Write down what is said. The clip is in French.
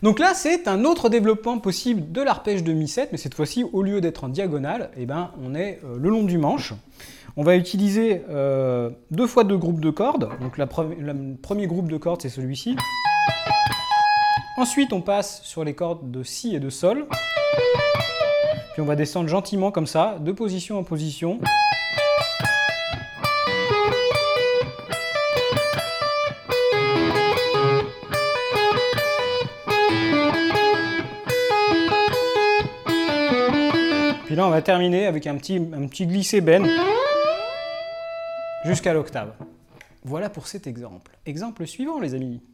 Donc là, c'est un autre développement possible de l'arpège de Mi7, mais cette fois-ci, au lieu d'être en diagonale, eh ben, on est le long du manche. On va utiliser 2 fois 2 groupes de cordes. Donc le premier groupe de cordes, c'est celui-ci. Ensuite, on passe sur les cordes de Si et de Sol. Puis on va descendre gentiment comme ça, de position en position. Puis là, on va terminer avec un petit glissé-bend jusqu'à l'octave. Voilà pour cet exemple. Exemple suivant, les amis.